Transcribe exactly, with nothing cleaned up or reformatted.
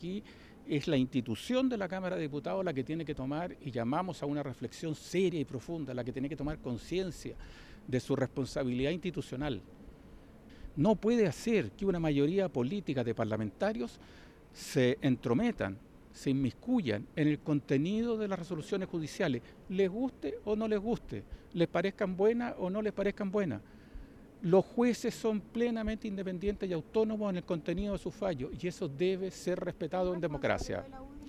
Aquí es la institución de la Cámara de Diputados la que tiene que tomar, y llamamos a una reflexión seria y profunda, la que tiene que tomar conciencia de su responsabilidad institucional. No puede hacer que una mayoría política de parlamentarios se entrometan, se inmiscuyan en el contenido de las resoluciones judiciales, les guste o no les guste, les parezcan buenas o no les parezcan buenas. Los jueces son plenamente independientes y autónomos en el contenido de sus fallos, y eso debe ser respetado en democracia.